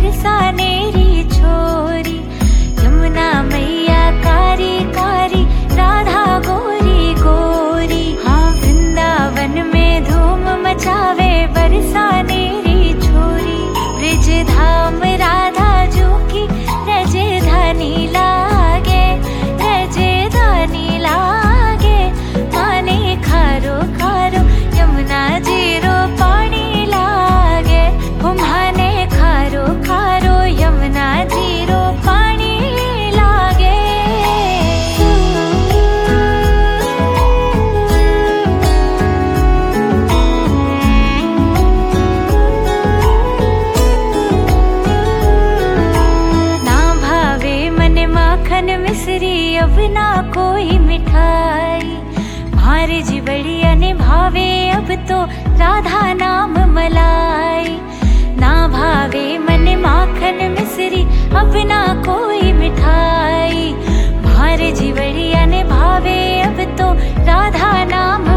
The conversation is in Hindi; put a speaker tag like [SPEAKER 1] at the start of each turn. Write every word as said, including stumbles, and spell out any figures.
[SPEAKER 1] बरसाने री छोरी। यमुना मैया कारी कारी, राधा गोरी गोरी। हाँ वृंदावन में धूम मचावे बरसाने री छोरी। ब्रिज धाम राधा जू की रजधानी लागे, रजधानी लागे। माने खारो खारो यमुना जीरो पानी लागे। हो माने खारो खारो यमुना जीरो पानी लागे। ना भावे मन माखन मिश्री, अब ना कोई मिठाई। मारे जी बढ़िया ने भावे अब तो राधा नाम मलाई। ना भावे मन माखन मिश्री, अब ना कोई मिठाई। मारे जी बढ़िया ने भावे अब तो राधा नाम